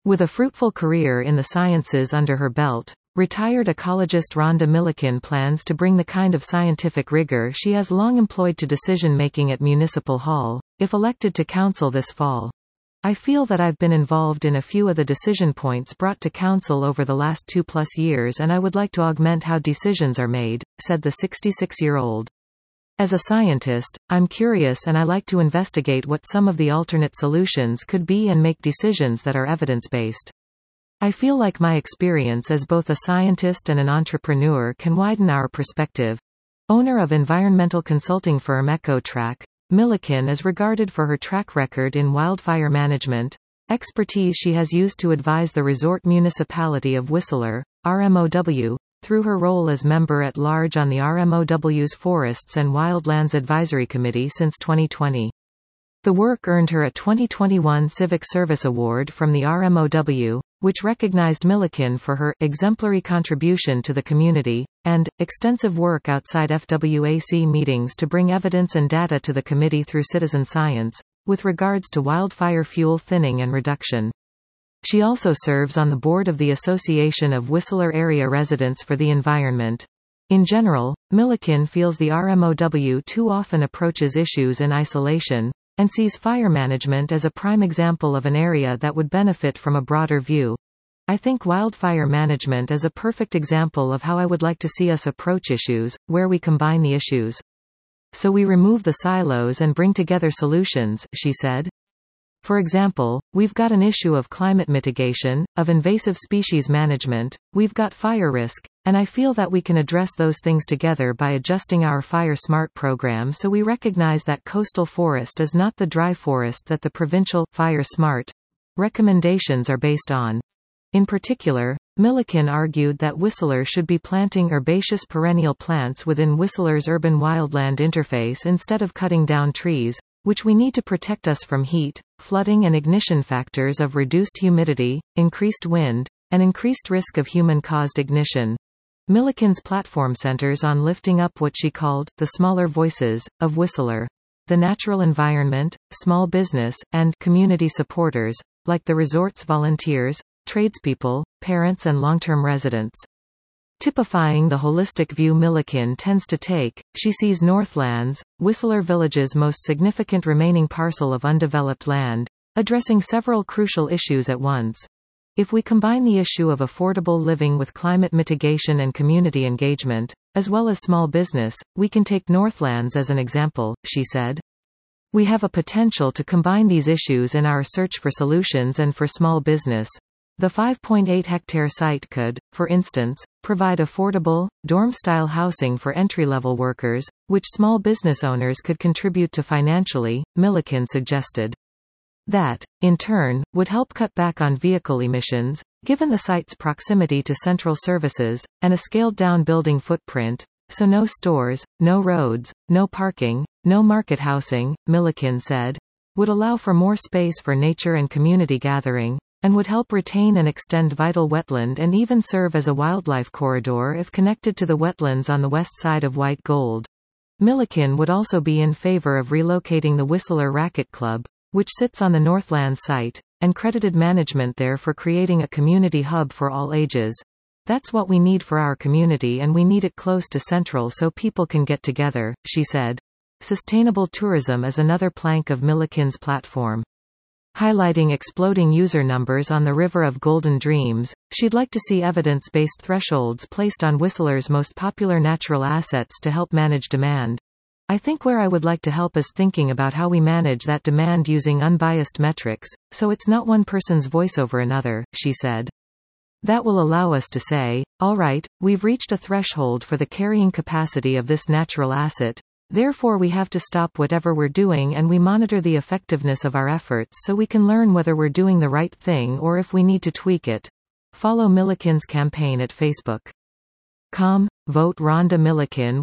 With a fruitful career in the sciences under her belt, retired ecologist Rhonda Milliken plans to bring the kind of scientific rigor she has long employed to decision-making at Municipal Hall, if elected to council this fall. I feel that I've been involved in a few of the decision points brought to council over the last 2+ years, and I would like to augment how decisions are made, said the 66-year-old. As a scientist, I'm curious and I like to investigate what some of the alternate solutions could be and make decisions that are evidence-based. I feel like my experience as both a scientist and an entrepreneur can widen our perspective. Owner of environmental consulting firm EcoTrack, Milliken is regarded for her track record in wildfire management, expertise she has used to advise the resort municipality of Whistler, RMOW, through her role as member-at-large on the RMOW's Forests and Wildlands Advisory Committee since 2020. The work earned her a 2021 Civic Service Award from the RMOW, which recognized Milliken for her exemplary contribution to the community, and extensive work outside FWAC meetings to bring evidence and data to the committee through citizen science, with regards to wildfire fuel thinning and reduction. She also serves on the board of the Association of Whistler Area Residents for the Environment. In general, Milliken feels the RMOW too often approaches issues in isolation, and sees fire management as a prime example of an area that would benefit from a broader view. I think wildfire management is a perfect example of how I would like to see us approach issues, where we combine the issues. So we remove the silos and bring together solutions, she said. For example, we've got an issue of climate mitigation, of invasive species management, we've got fire risk, and I feel that we can address those things together by adjusting our Fire Smart program so we recognize that coastal forest is not the dry forest that the provincial Fire Smart recommendations are based on. In particular, Milliken argued that Whistler should be planting herbaceous perennial plants within Whistler's urban wildland interface instead of cutting down trees, which we need to protect us from heat, flooding and ignition factors of reduced humidity, increased wind, and increased risk of human-caused ignition. Milliken's platform centers on lifting up what she called the smaller voices of Whistler, the natural environment, small business, and community supporters, like the resort's volunteers, tradespeople, parents and long-term residents. Typifying the holistic view Milliken tends to take, she sees Northlands, Whistler Village's most significant remaining parcel of undeveloped land, addressing several crucial issues at once. If we combine the issue of affordable living with climate mitigation and community engagement, as well as small business, we can take Northlands as an example, she said. We have a potential to combine these issues in our search for solutions and for small business. The 5.8-hectare site could, for instance, provide affordable, dorm-style housing for entry-level workers, which small business owners could contribute to financially, Milliken suggested. That, in turn, would help cut back on vehicle emissions, given the site's proximity to central services, and a scaled-down building footprint, so no stores, no roads, no parking, no market housing, Milliken said, would allow for more space for nature and community gathering, and would help retain and extend vital wetland and even serve as a wildlife corridor if connected to the wetlands on the west side of White Gold. Milliken would also be in favor of relocating the Whistler Racquet Club, which sits on the Northland site, and credited management there for creating a community hub for all ages. That's what we need for our community, and we need it close to Central so people can get together, she said. Sustainable tourism is another plank of Milliken's platform. Highlighting exploding user numbers on the River of Golden Dreams, she'd like to see evidence-based thresholds placed on Whistler's most popular natural assets to help manage demand. I think where I would like to help is thinking about how we manage that demand using unbiased metrics, so it's not one person's voice over another, she said. That will allow us to say, all right, we've reached a threshold for the carrying capacity of this natural asset, therefore we have to stop whatever we're doing and we monitor the effectiveness of our efforts so we can learn whether we're doing the right thing or if we need to tweak it. Follow Milliken's campaign at Facebook.com. Vote Rhonda Milliken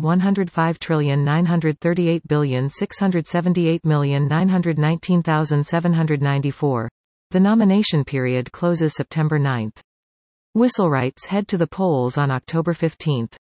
105,938,678,919,794. The nomination period closes September 9. Whistlerites head to the polls on October 15.